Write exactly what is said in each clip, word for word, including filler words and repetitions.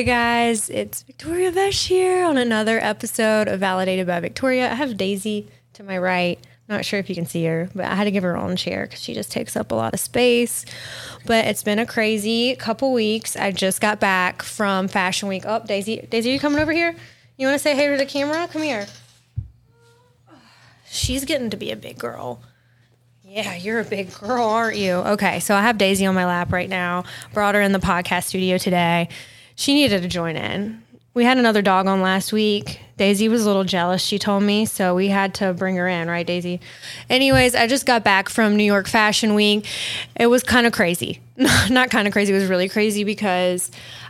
Hey guys, it's Victoria Vesh here on another episode of Validated by Victoria. I have Daisy to my right. Not sure if you can see her, but I had to give her her own chair because she just takes up a lot of space. But it's been a crazy couple weeks. I just got back from Fashion Week. Oh, Daisy, Daisy, are you coming over here? You want to say hey to the camera? Come here. She's getting to be a big girl. Yeah, you're a big girl, aren't you? Okay, so I have Daisy on my lap right now. Brought her in the podcast studio today. She needed to join in. We had another dog on last week. Daisy was a little jealous, she told me, so we had to bring her in, right, Daisy? Anyways, I just got back from New York Fashion Week. It was kind of crazy. Not kind of crazy, it was really crazy because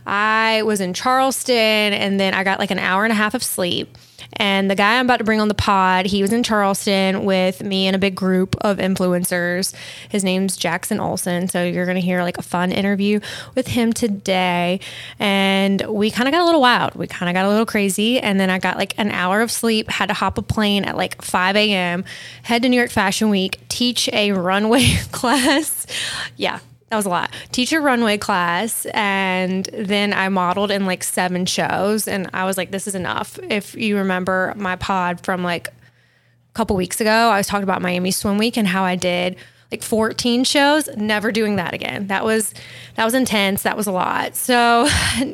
I was in Charleston and then I got like an hour and a half of sleep. And the guy I'm about to bring on the pod, he was in Charleston with me and a big group of influencers. His name's Jackson Olsen. So you're going to hear like a fun interview with him today. And we kind of got a little wild. We kind of got a little crazy. And then I got like an hour of sleep, had to hop a plane at like five a.m., head to New York Fashion Week, teach a runway class. Yeah. That was a lot. Teach a runway class, and then I modeled in like seven shows, and I was like, this is enough. If you remember my pod from like a couple weeks ago, I was talking about Miami Swim Week and how I did like fourteen shows, never doing that again. That was, that was intense. That was a lot. So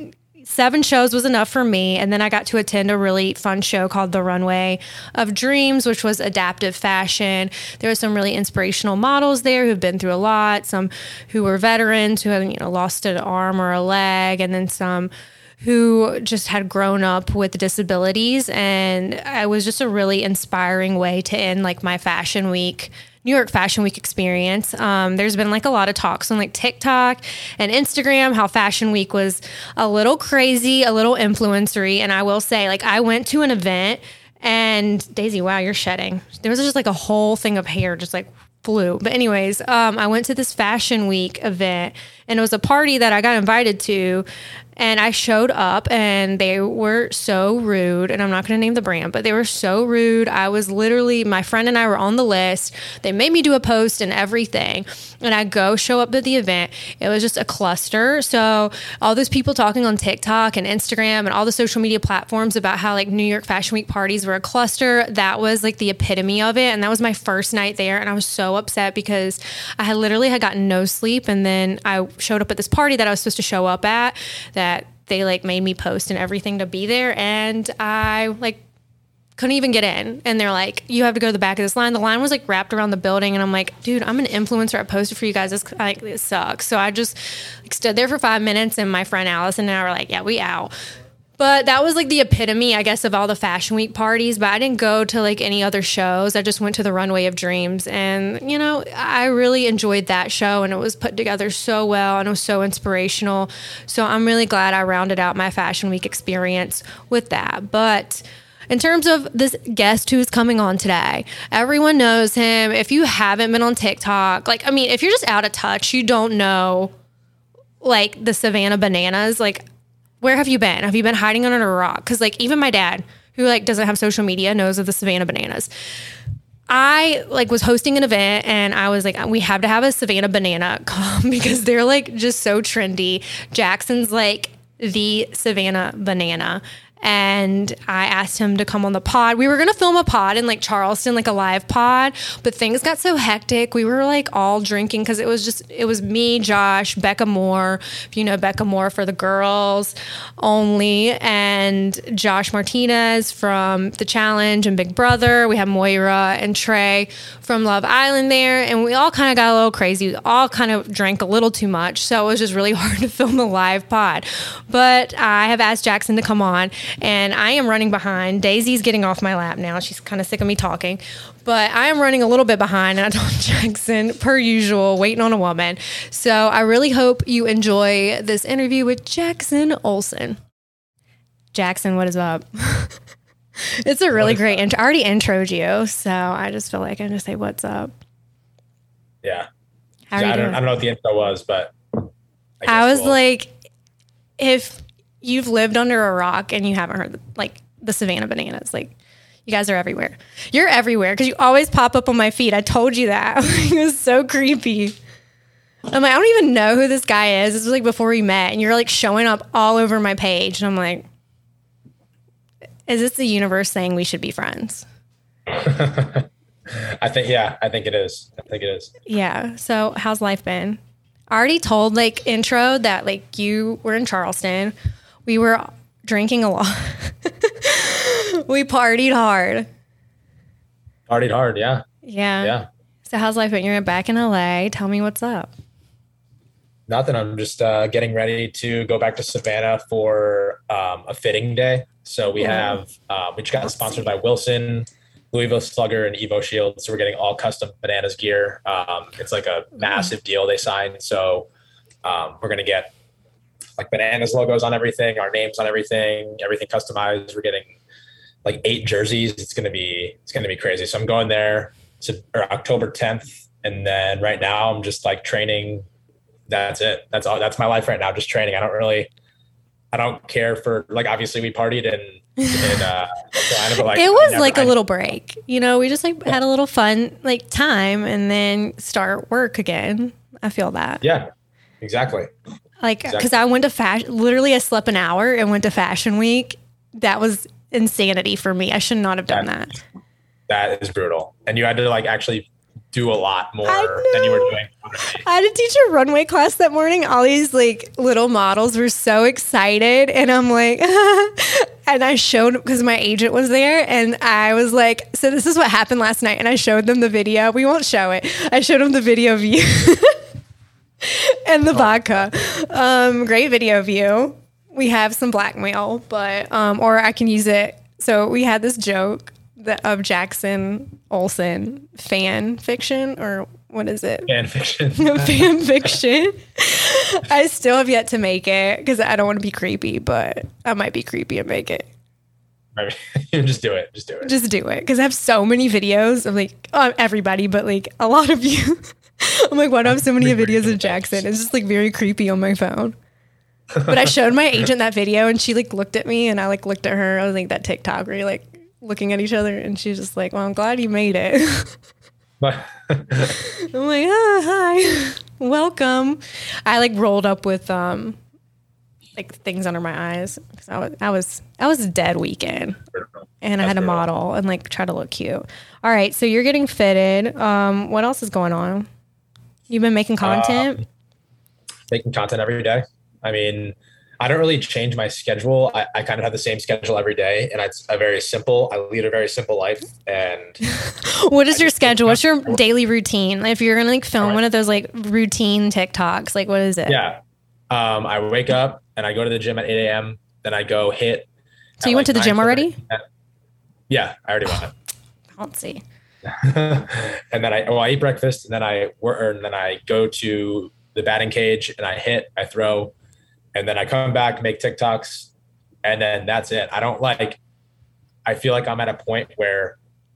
seven shows was enough for me. And then I got to attend a really fun show called The Runway of Dreams, which was adaptive fashion. There were some really inspirational models there who've been through a lot, some who were veterans who had, you know, lost an arm or a leg, and then some who just had grown up with disabilities. And it was just a really inspiring way to end like my Fashion Week New York Fashion Week experience. Um, there's been like a lot of talks on like TikTok and Instagram, how Fashion Week was a little crazy, a little influencery. And I will say, like, I went to an event and Daisy, wow, you're shedding. There was just like a whole thing of hair just like flew. But anyways, um, I went to this Fashion Week event and it was a party that I got invited to. And I showed up and they were so rude, and I'm not going to name the brand, but they were so rude. I was literally, my friend and I were on the list. They made me do a post and everything. And I go show up at the event. It was just a cluster. So all those people talking on TikTok and Instagram and all the social media platforms about how like New York Fashion Week parties were a cluster, that was like the epitome of it. And that was my first night there. And I was so upset because I had literally had gotten no sleep. And then I showed up at this party that I was supposed to show up at, that they like made me post and everything to be there, and I like couldn't even get in. And they're like, you have to go to the back of this line. The line was like wrapped around the building, and I'm like, dude, I'm an influencer. I posted for you guys. This like this sucks. So I just like, stood there for five minutes, and my friend Allison and I were like, yeah, we out. But that was like the epitome, I guess, of all the Fashion Week parties. But I didn't go to like any other shows. I just went to the Runway of Dreams. And, you know, I really enjoyed that show, and it was put together so well, and it was so inspirational. So I'm really glad I rounded out my Fashion Week experience with that. But in terms of this guest who's coming on today, everyone knows him. If you haven't been on TikTok, like, I mean, if you're just out of touch, you don't know like the Savannah Bananas, like, where have you been? Have you been hiding under a rock? Because like even my dad, who like doesn't have social media, knows of the Savannah Bananas. I like was hosting an event and I was like, we have to have a Savannah Banana come because they're like just so trendy. Jackson's like the Savannah Banana. And I asked him to come on the pod. We were going to film a pod in like Charleston, like a live pod, but things got so hectic. We were like all drinking because it was just, it was me, Josh, Becca Moore, if you know Becca Moore for the girls only, and Josh Martinez from The Challenge and Big Brother. We had Moira and Trey from Love Island there. And we all kind of got a little crazy. We all kind of drank a little too much. So it was just really hard to film the live pod. But I have asked Jackson to come on. And I am running behind. Daisy's getting off my lap now. She's kind of sick of me talking. But I am running a little bit behind. And I told Jackson, per usual, waiting on a woman. So I really hope you enjoy this interview with Jackson Olsen. Jackson, what is up? It's a really great intro. I already introed you. So I just feel like I just say, what's up? Yeah. How are yeah you I, don't, doing? I don't know what the intro was, but I, I was we'll, like, if you've lived under a rock and you haven't heard the, like the Savannah Bananas, like you guys are everywhere. You're everywhere because you always pop up on my feed. I told you that. It was so creepy. I'm like, I don't even know who this guy is. This was like before we met, and you're like showing up all over my page. And I'm like, is this the universe saying we should be friends? I think, yeah, I think it is. I think it is. Yeah. So how's life been? I already told like intro that like you were in Charleston. We were drinking a lot. We partied hard. Partied hard. Yeah. Yeah. Yeah. So how's life been? You're back in L A. Tell me what's up. Nothing. I'm just uh, getting ready to go back to Savannah for um, a fitting day. So we Yeah. have, uh, we just got sponsored by Wilson, Louisville Slugger, and Evo Shield. So we're getting all custom Bananas gear. Um, it's like a massive deal they signed. So um, we're going to get like Bananas logos on everything, our names on everything, everything customized. We're getting like eight jerseys. It's going to be, it's going to be crazy. So I'm going there to or October tenth. And then right now I'm just like training. That's it. That's all. That's my life right now. Just training. I don't really, I don't care for like, obviously we partied and, in uh, Carolina, but like it was never, like a I, little break. You know, we just like had a little fun like time and then start work again. I feel that. Yeah, exactly. Like, because Exactly. I went to fashion, literally I slept an hour and went to fashion week. That was insanity for me. I should not have done That- that. That is brutal. And you had to like actually do a lot more I than you were know. doing. I had to teach a runway class that morning. All these like little models were so excited. And I'm like, and I showed, because my agent was there and I was like, so this is what happened last night. And I showed them the video. We won't show it. I showed them the video of you and the vodka. Um, great video of you. We have some blackmail, but, um, or I can use it. So we had this joke that of Jackson Olsen fan fiction, or what is it? Fan fiction. Fan fiction. I still have yet to make it because I don't want to be creepy, but I might be creepy and make it. Just do it. Just do it. Just do it because I have so many videos of like uh, everybody, but like a lot of you. I'm like, why do I have so many videos of Jackson? It's just like very creepy on my phone. But I showed my agent that video and she like looked at me and I like looked at her. I was like that TikTok where you're like looking at each other and she's just like, well, I'm glad you made it. But I'm like, oh, hi, welcome. I like rolled up with um, like things under my eyes because I was, I was, I was a dead weekend, and I had a model and like try to look cute. All right, so you're getting fitted. Um, what else is going on? You've been making content. Um, making content every day. I mean, I don't really change my schedule. I, I kind of have the same schedule every day, and it's a very simple. I lead a very simple life, and What is I your just- schedule? What's your daily routine? Like, if you're gonna like film Alright. one of those like routine TikToks, like what is it? yeah, um, I wake up and I go to the gym at eight a.m. Then I go hit. So you went to the gym already? Yeah, I already went. Let's see. And then I well, I eat breakfast, and then I work, and then I go to the batting cage, and I hit, I throw, and then I come back, make TikToks, and then that's it. I don't like. I feel like I'm at a point where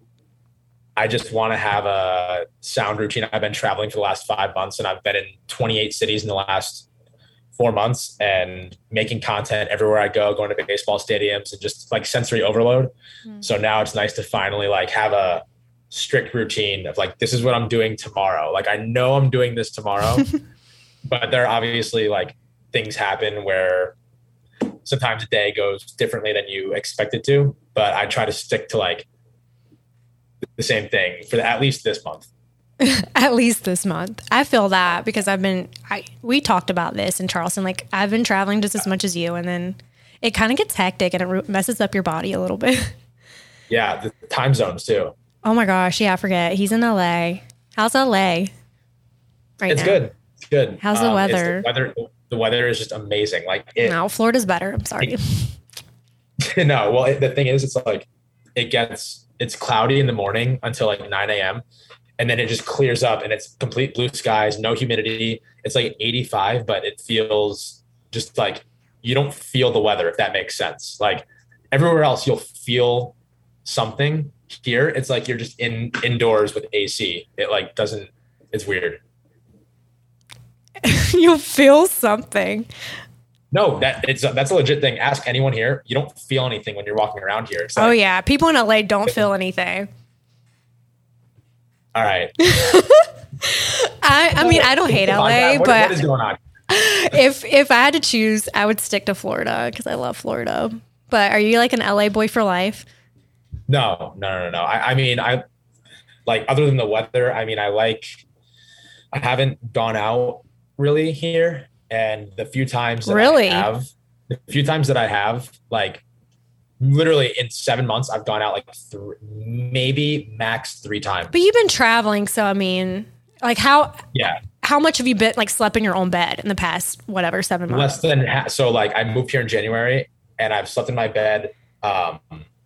I just want to have a sound routine. I've been traveling for the last five months, and I've been in twenty-eight cities in the last four months, and making content everywhere I go, going to baseball stadiums, and just like sensory overload. Mm. So now it's nice to finally like have a strict routine of like, this is what I'm doing tomorrow. Like, I know I'm doing this tomorrow, but there are obviously like things happen where sometimes a day goes differently than you expect it to, but I try to stick to like the same thing for the, at least this month. At least this month. I feel that because I've been, I, we talked about this in Charleston. Like, I've been traveling just as much as you, and then it kind of gets hectic and it ru- messes up your body a little bit. Yeah, the time zones too. Oh my gosh. Yeah, I forget. He's in L A. How's L A right It's now? good. It's good. How's the Um, it's weather? The weather, the weather is just amazing. Like it, No, Florida's better. I'm sorry. no, well, it, the thing is, it's like it gets it's cloudy in the morning until like nine a.m. and then it just clears up and it's complete blue skies, no humidity. It's like eighty-five, but it feels just like you don't feel the weather, if that makes sense. Like everywhere else, you'll feel something. Here, it's like you're just in indoors with A C. It like doesn't. It's weird. You'll feel something. No, that it's that's a legit thing. Ask anyone here. You don't feel anything when you're walking around here. It's like, Oh, yeah. People in L A don't feel anything. all right. I, I mean, I don't hate L A, what, but what is going on? if if I had to choose, I would stick to Florida because I love Florida. But are you like an L A boy for life? No, no, no, no. I, I mean, I like other than the weather. I mean, I like. I haven't gone out really here, and the few times that Really? I have, the few times that I have, like literally in seven months, I've gone out like th- maybe max three times. But you've been traveling, so I mean, like how Yeah, how much have you been like slept in your own bed in the past whatever seven months? less than ha- so. Like I moved here in January, and I've slept in my bed, um,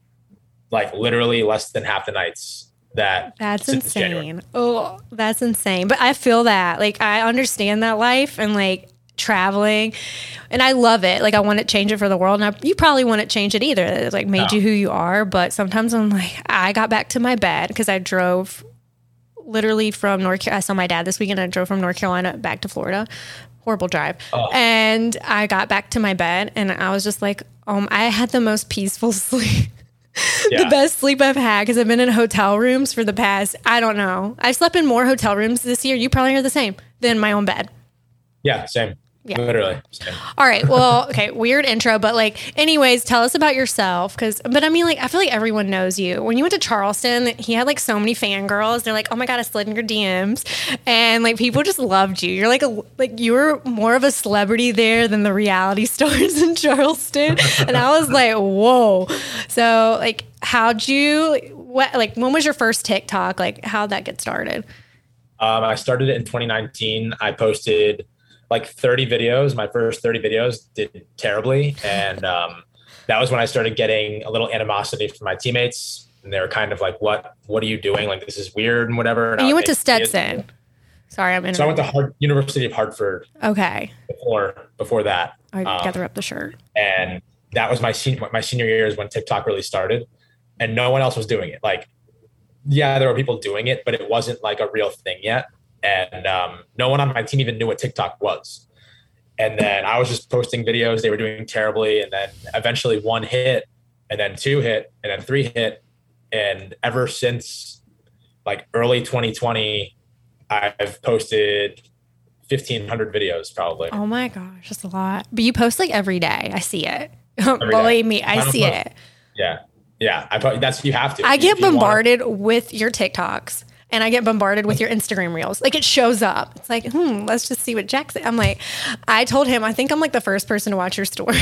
like literally less than half the nights. That That's insane. Oh, that's insane. But I feel that. Like I understand that life and like traveling and I love it. Like I want to change it for the world. And I, you probably wouldn't change it either. It like made No. you who you are. But sometimes I'm like, I got back to my bed because I drove literally from North Carolina. I saw my dad this weekend. I drove from North Carolina back to Florida. Horrible drive. Oh. And I got back to my bed and I was just like, um, I had the most peaceful sleep. Yeah. The best sleep I've had because I've been in hotel rooms for the past, I don't know. I slept in more hotel rooms this year. You probably are the same than my own bed. Yeah, same. Yeah. Literally. Same. All right. Well, okay. Weird intro, but like, anyways, tell us about yourself. Cause, but I mean, like, I feel like everyone knows you. When you went to Charleston, he had like so many fangirls. They're like, oh my God, I slid in your D Ms. And like, people just loved you. You're like, a, like, you were more of a celebrity there than the reality stars in Charleston. And I was like, whoa. So, like, how'd you, what, like, when was your first TikTok? Like, how'd that get started? Um, I started it in twenty nineteen. I posted like thirty videos. My first thirty videos did terribly. And um, that was when I started getting a little animosity from my teammates. And they were kind of like, what, what are you doing? Like, this is weird and whatever. And And you went to making videos. Stetson. Sorry, I'm in. So I went to Hard- University of Hartford Okay. before, before that. I Um, gather up the shirt. and that was my senior, my senior year is when TikTok really started and no one else was doing it. Like, yeah, there were people doing it, but it wasn't like a real thing yet. And um, no one on my team even knew what TikTok was. And then I was just posting videos. They were doing terribly. And then eventually one hit and then two hit and then three hit. And ever since like early twenty twenty, I've posted fifteen hundred videos probably. Oh my gosh, that's a lot. But you post like every day. I see it. day. Believe me, I don't see post- it. Yeah. Yeah. I probably, that's, you have to. I You- get you wanna- bombarded with your TikToks and I get bombarded with your Instagram reels. Like it shows up. It's like, hmm, let's just see what Jack said. I'm like, I told him, I think I'm like the first person to watch your story.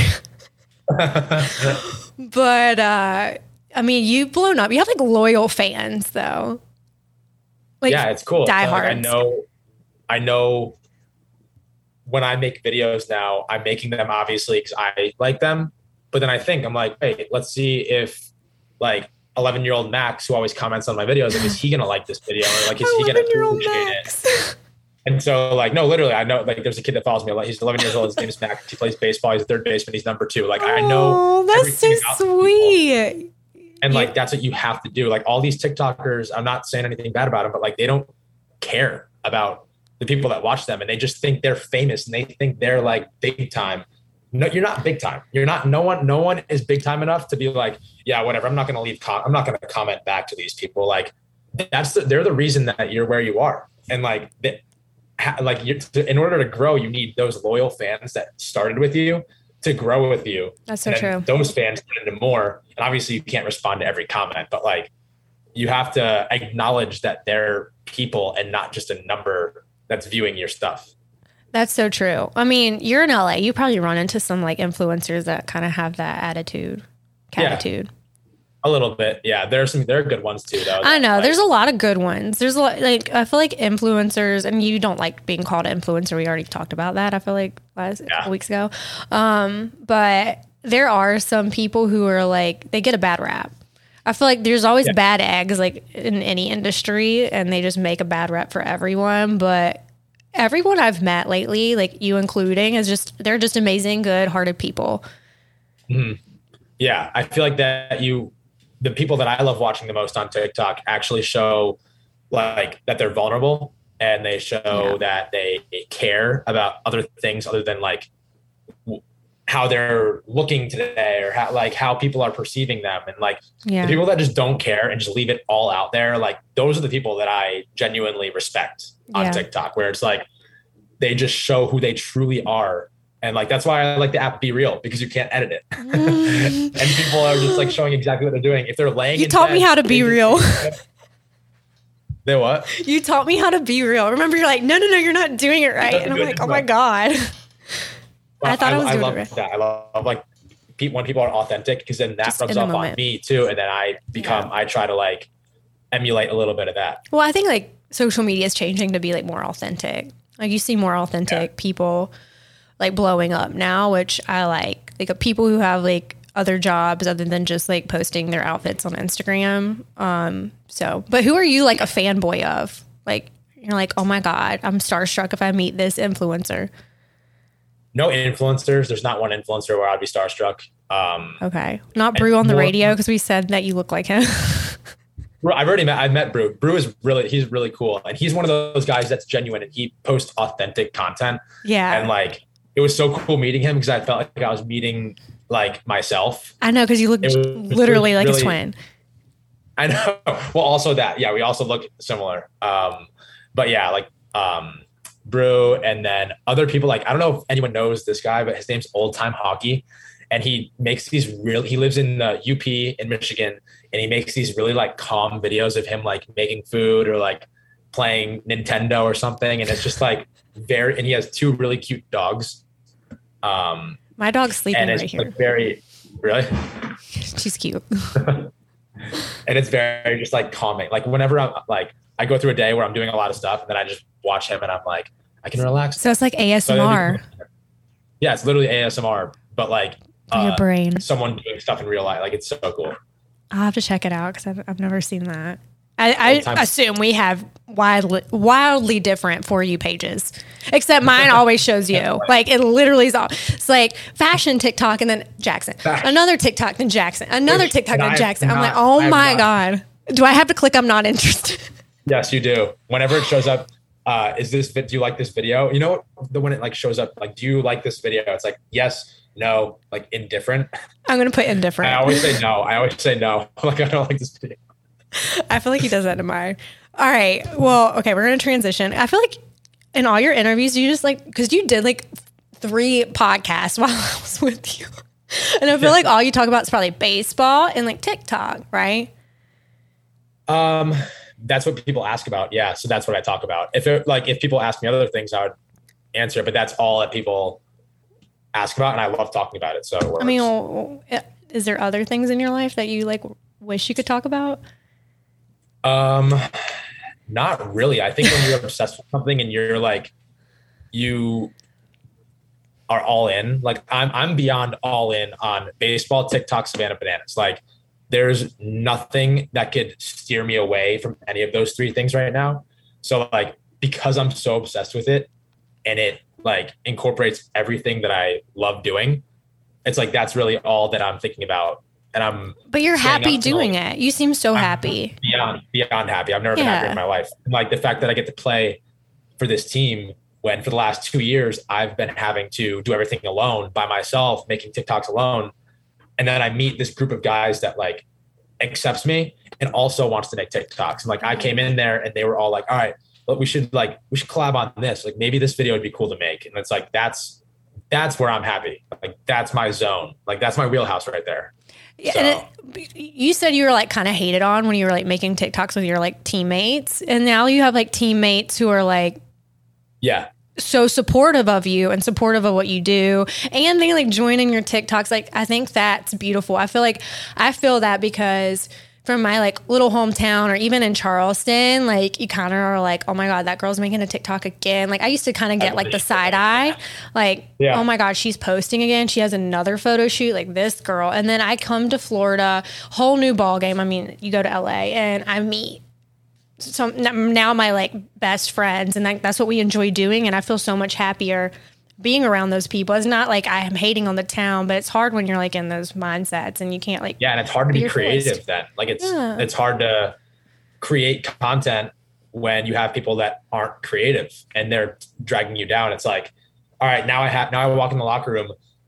But uh I mean, you've blown up. You have like loyal fans though. Like yeah, it's cool. So, like, I diehards. know, I know when I make videos now, I'm making them obviously because I like them. But then I think I'm like, hey, let's see if like eleven year old Max, who always comments on my videos, like, is he going to like this video? Or like, is he going to eleven-year-old appreciate Max. it? And so like, no, literally, I know like there's a kid that follows me. Like, he's eleven years old. His name is Max. He plays baseball. He's a third baseman. He's number two. Like, I know. Oh, that's so everything about these people. sweet. And You- like, that's what you have to do. Like all these TikTokers, I'm not saying anything bad about them, but like, they don't care about the people that watch them and they just think they're famous and they think they're like big time. No, you're not big time. You're not, no one, no one is big time enough to be like, yeah, whatever. I'm not going to leave. Com- I'm not going to comment back to these people. Like that's, the, they're the reason that you're where you are. And like, they, ha, like you to, in order to grow, you need those loyal fans that started with you to grow with you. That's so And then true. those fans turn into more. And obviously you can't respond to every comment, but like you have to acknowledge that they're people and not just a number that's viewing your stuff. That's so true. I mean, you're in L A. You probably run into some like influencers that kind of have that attitude, Yeah. attitude. A little bit. Yeah. There's some, there are good ones too, though. I know. Like, There's a lot of good ones. There's a lot, like, I feel like influencers, and you don't like being called an influencer. We already talked about that, I feel like last Yeah. couple weeks ago. Um, but there are some people who are like, they get a bad rap. I feel like there's always Yeah. bad eggs, like in any industry, and they just make a bad rep for everyone. But everyone I've met lately, like you including, is just, they're just amazing, good hearted people. mhm. Yeah. I feel like that you, the people that I love watching the most on TikTok actually show like that they're vulnerable and they show Yeah. that they care about other things other than like w- how they're looking today or how like how people are perceiving them. And like Yeah. the people that just don't care and just leave it all out there, like those are the people that I genuinely respect on Yeah. TikTok, where it's like they just show who they truly are. And like that's why I like the app Be Real, because you can't edit it. Mm. And people are just like showing exactly what they're doing. If they're laying You in taught bed, me how to be they- real. They what? You taught me how to be real. Remember, you're like, no, no, no, you're not doing it right. And I'm like, oh my God. I thought I was doing love it right. that. I love like pe- when people are authentic, because then that Just rubs in the off on moment. me too. And then I become, Yeah. I try to like emulate a little bit of that. Well, I think like social media is changing to be like more authentic. Like you see more authentic Yeah. people like blowing up now, which I like. Like people who have like other jobs other than just like posting their outfits on Instagram. Um, so, but who are you like a fanboy of? Like you're like, oh my God, I'm starstruck if I meet this influencer. No influencers. There's not one influencer where I'd be starstruck. Um, Okay, not Brew on the more- radio because we said that you look like him. Bru- I've already met, I've met Brew. Brew is really, he's really cool. And he's one of those guys that's genuine and he posts authentic content. Yeah, And like, it was so cool meeting him because I felt like I was meeting like myself. I know because you look It was literally like really- a twin. I know. Well, also that, yeah, we also look similar. Um, but yeah, like, um, Brew, and then other people, like I don't know if anyone knows this guy, but his name's Old Time Hockey, and he makes these real. He lives in the U P in Michigan, and he makes these really like calm videos of him like making food or like playing Nintendo or something, and it's just like very. And he has two really cute dogs. Um, My dog's sleeping and right it's here. like very really, She's cute. and it's very just like calming. Like whenever I'm like, I go through a day where I'm doing a lot of stuff, and then I just watch him, and I'm like, I can relax. So it's like A S M R Yeah, it's literally A S M R, but like for your uh, brain. someone doing stuff in real life. Like it's so cool. I'll have to check it out because I've, I've never seen that. I, Old Time- I assume we have wildly, wildly different For You pages, except mine always shows you. Like it literally is all. It's like fashion TikTok and then Jackson, Fashion. another TikTok then Jackson, another Which- TikTok and then I have Jackson. I'm like, not- oh I have my not. God. Do I have to click? I'm not interested. Yes, you do. Whenever it shows up, uh, is this vid- do you like this video? You know, the when it like shows up, like, do you like this video? It's like yes, no, like indifferent. I'm gonna put indifferent. I always say no. I always say no. Like I don't like this video. I feel like he does that to mine. All right. Well, okay, we're gonna transition. I feel like in all your interviews, you just like because you did like three podcasts while I was with you, and I feel like all you talk about is probably baseball and like TikTok, right? Um, that's what people ask about. Yeah, so that's what I talk about. If it, like if people ask me other things, I would answer. But that's all that people ask about, and I love talking about it. So it works. I mean, well, is there other things in your life that you like wish you could talk about? Um, not really. I think when you're obsessed with something and you're like, you are all in. Like I'm, I'm beyond all in on baseball, TikTok, Savannah Bananas. Like there's nothing that could steer me away from any of those three things right now. So like because I'm so obsessed with it, and it like incorporates everything that I love doing, it's like that's really all that I'm thinking about. And I'm But you're staying happy up till- doing it. You seem so I'm happy. beyond beyond happy. I've never been happier Yeah. in my life. And like the fact that I get to play for this team when for the last two years I've been having to do everything alone by myself, making TikToks alone. And then I meet this group of guys that like accepts me and also wants to make TikToks. And like I came in there and they were all like, all right, look, we should like we should collab on this. Like maybe this video would be cool to make. And it's like that's that's where I'm happy. Like that's my zone. Like that's my wheelhouse right there. Yeah, So- and it, you said you were like kind of hated on when you were like making TikToks with your like teammates, and now you have like teammates who are like Yeah. so supportive of you and supportive of what you do, and they like join in your TikToks. Like I think that's beautiful. I feel like I feel that because from my like little hometown or even in Charleston, like you kind of are like, oh my God, that girl's making a TikTok again. Like I used to kind of get like the side eye, like, Yeah. oh my God, she's posting again. She has another photo shoot, like this girl. And then I come to Florida, whole new ball game. I mean, you go to L A and I meet so now my like best friends, and like, that's what we enjoy doing. And I feel so much happier being around those people. It's not like I am hating on the town, but it's hard when you're like in those mindsets and you can't like, Yeah, and it's hard to Be be your creative voice. then. Like it's Yeah. it's hard to create content when you have people that aren't creative and they're dragging you down. It's like, all right, now I have now I walk in the locker room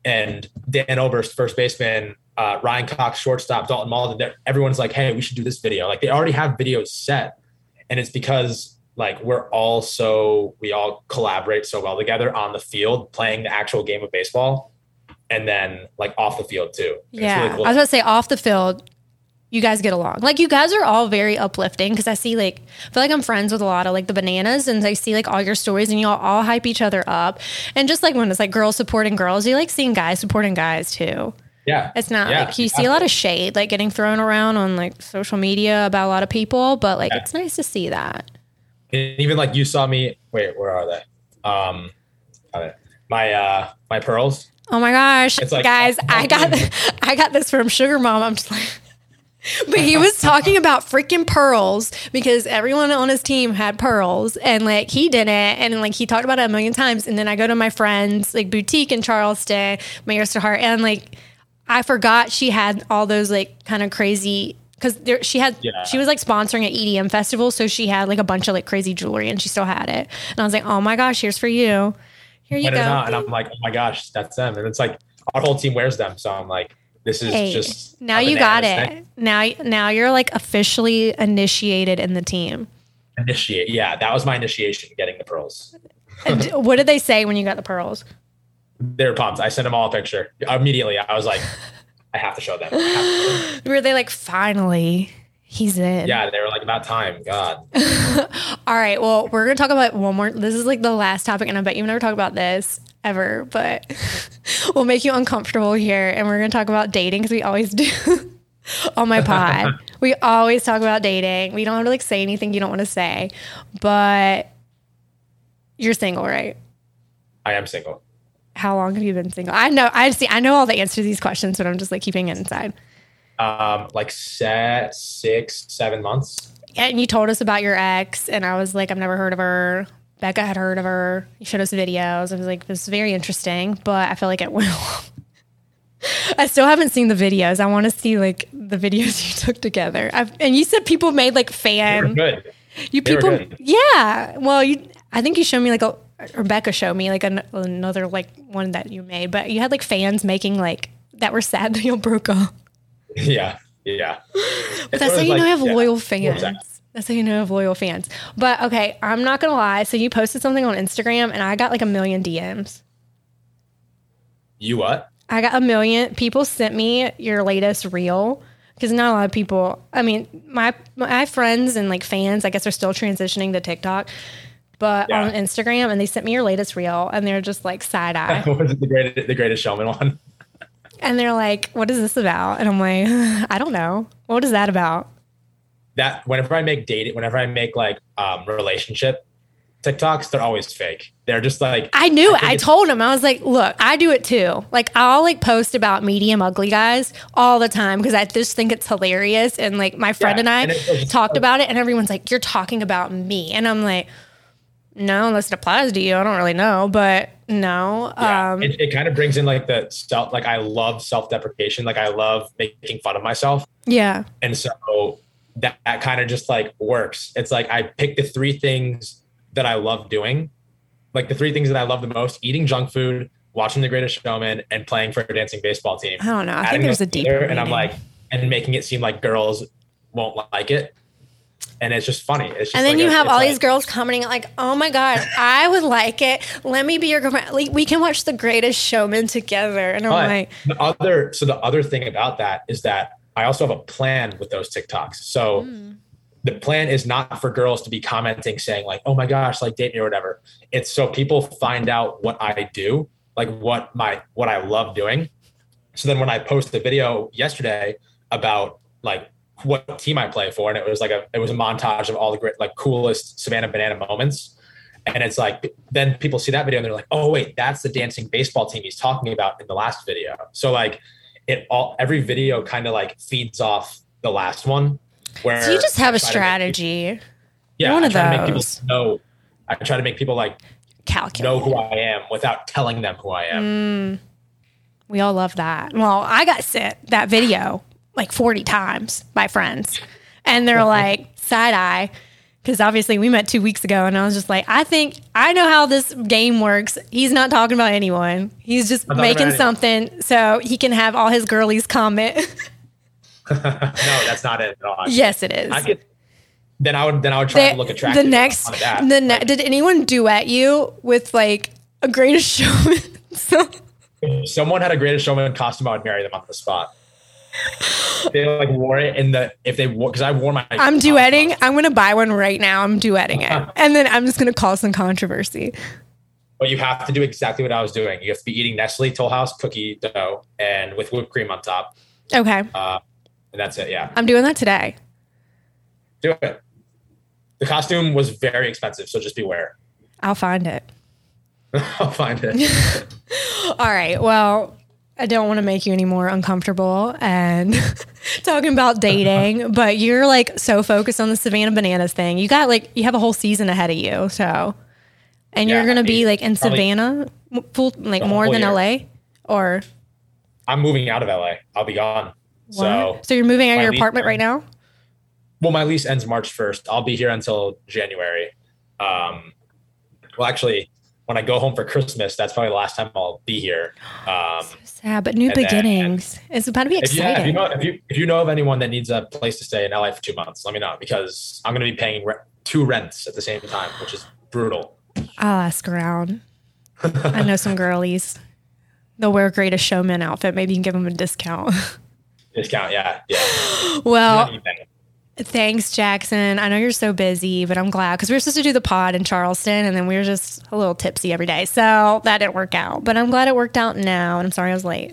and Dan Oberst, first baseman, uh, Ryan Cox, shortstop, Dalton Malden. Everyone's like, hey, we should do this video. Like they already have videos set. And it's because like we're all so, we all collaborate so well together on the field, playing the actual game of baseball. And then like off the field too. And yeah. really cool. I was about to say off the field, you guys get along. Like you guys are all very uplifting because I see like, I feel like I'm friends with a lot of like the Bananas and I see like all your stories and you all, all hype each other up. And just like when it's like girls supporting girls, you like seeing guys supporting guys too. Yeah. It's not yeah, like you see a lot of shade like getting thrown around on like social media about a lot of people, but like yeah. it's nice to see that. And even like you saw me, wait, where are they? Um, my, uh, my pearls. Oh my gosh, it's like, guys, I got, I got this from Sugar Mom. I'm just like, but he was talking about freaking pearls because everyone on his team had pearls and like he didn't. And like he talked about it a million times. And then I go to my friend's like boutique in Charleston, my Ears to Heart. And like, I forgot she had all those like kind of crazy, cause there, she had, yeah. she was like sponsoring an E D M festival. So she had like a bunch of like crazy jewelry and she still had it. And I was like, oh my gosh, here's for you. Here you and go. And I'm like, oh my gosh, that's them. And it's like our whole team wears them. So I'm like, this is hey, just now you got it. Thing. Now, now you're like officially initiated in the team. Initiate. Yeah. That was my initiation, getting the pearls. What did they say when you got the pearls? They were pumped. I sent them all a picture immediately. I was like, I have to show them. To show them. Were they like, finally, he's in? Yeah, they were like, about time. God. All right. Well, we're going to talk about one more. This is like the last topic, and I bet you've never talked about this ever, but we'll make you uncomfortable here. And we're going to talk about dating because we always do on my pod. We always talk about dating. We don't have to like say anything you don't want to say, but you're single, right? I am single. How long have you been single? I know, I see, I know all the answers to these questions, but I'm just like keeping it inside. Um, like set, six, seven months. Yeah, and you told us about your ex, and I was like, I've never heard of her. Becca had heard of her. You showed us videos. I was like, this is very interesting, but I feel like it will. I still haven't seen the videos. I want to see like the videos you took together. I've, and you said people made like fan. They were good. You they people, were good. Yeah. Well, you. I think you showed me like a. Rebecca showed me like an, another like one that you made, but you had like fans making like that were sad that you broke up. Yeah, yeah. But that's how you like, know you have yeah, loyal fans. That's how you know you have loyal fans. But okay, I'm not gonna lie. So you posted something on Instagram, and I got like a million D Ms. You what? I got a million. People sent me your latest reel because not a lot of people. I mean, my my friends and like fans, I guess, are still transitioning to TikTok. But yeah. on Instagram, and they sent me your latest reel, and they're just like side eye. What is it, the greatest, the greatest showman one? And they're like, "What is this about?" And I'm like, "I don't know. What is that about?" That whenever I make dating, whenever I make like um, relationship TikToks, they're always fake. They're just like I knew I it. I told him I was like, "Look, I do it too. Like I'll like post about medium ugly guys all the time because I just think it's hilarious." And like my friend yeah, and I and talked about it, and everyone's like, "You're talking about me," and I'm like. No, unless it applies to you. I don't really know, but no. Yeah, um, it, it kind of brings in like the self, like I love self-deprecation. Like I love making fun of myself. Yeah. And so that, that kind of just like works. It's like, I pick the three things that I love doing, like the three things that I love the most: eating junk food, watching The Greatest Showman, and playing for a dancing baseball team. I don't know. I think there's a deeper and I'm like, and making it seem like girls won't like it. And it's just funny. It's just and then like you a, have all like, these girls commenting like, "Oh my God, I would like it. Let me be your girlfriend. Like, we can watch The Greatest Showman together." And I'm like, the other. So the other thing about that is that I also have a plan with those TikToks. So mm. the plan is not for girls to be commenting saying like, "Oh my gosh, like date me," or whatever. It's so people find out what I do, like what my what I love doing. So then when I posted the video yesterday about like what team I play for, and it was like a it was a montage of all the great like coolest Savannah Banana moments, and it's like then people see that video and they're like, oh wait, that's the dancing baseball team he's talking about in the last video. So like it all every video kind of like feeds off the last one. Where so you just have a strategy. People, yeah, one I of try those. To make people know. I try to make people like calculate know who I am without telling them who I am. Mm, we all love that. Well, I got sent that video like forty times by friends, and they're like side eye because obviously we met two weeks ago and I was just like, I think I know how this game works. He's not talking about anyone. He's just making something so he can have all his girlies comment. No, that's not it at all. Yes, it is. I could, then I would then I would try the, to look attractive. The next, the ne- did anyone duet you with like a Greatest Showman? So, if someone had a Greatest Showman costume, I would marry them on the spot. They like wore it in the if they wore because I wore my. I'm duetting. I'm gonna buy one right now. I'm duetting it, and then I'm just gonna cause some controversy. But you have to do exactly what I was doing. You have to be eating Nestle Toll House cookie dough and with whipped cream on top. Okay. Uh, and that's it. Yeah. I'm doing that today. Do it. The costume was very expensive, so just beware. I'll find it. I'll find it. All right. Well, I don't want to make you any more uncomfortable and talking about dating, but you're like so focused on the Savannah Bananas thing. You got like, you have a whole season ahead of you. So, and yeah, you're going to be like in Savannah, full, like more than year. L A or? I'm moving out of L A. I'll be gone. What? So, so you're moving out of your apartment right now? Well, my lease ends March first. I'll be here until January. Um, well, actually, when I go home for Christmas, that's probably the last time I'll be here. Um, so sad, but new beginnings. Then, it's about to be exciting. If you, if, you know, if, you, if you know of anyone that needs a place to stay in L A for two months, let me know because I'm going to be paying re- two rents at the same time, which is brutal. I'll ask around. I know some girlies. They'll wear a Greatest Showman outfit. Maybe you can give them a discount. Discount, yeah, yeah. Well, thanks, Jackson. I know you're so busy, but I'm glad because we were supposed to do the pod in Charleston, and then we were just a little tipsy every day, so that didn't work out. But I'm glad it worked out now, and I'm sorry I was late.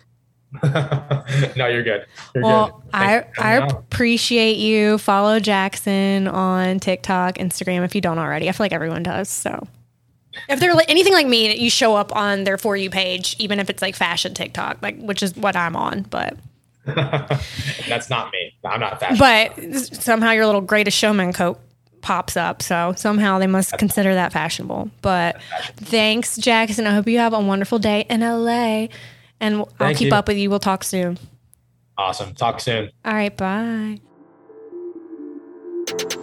No, you're good. You're well, good. I I appreciate you. Follow Jackson on TikTok, Instagram if you don't already. I feel like everyone does. So if they're like anything like me, you show up on their For You page, even if it's like fashion TikTok, like which is what I'm on, but. That's not me. I'm not fashion. But somehow your little Greatest Showman coat pops up. So somehow they must That's consider that fashionable. But fashionable. Thanks, Jackson. I hope you have a wonderful day in L A. And Thank I'll keep you. up with you. We'll talk soon. Awesome. Talk soon. All right. Bye.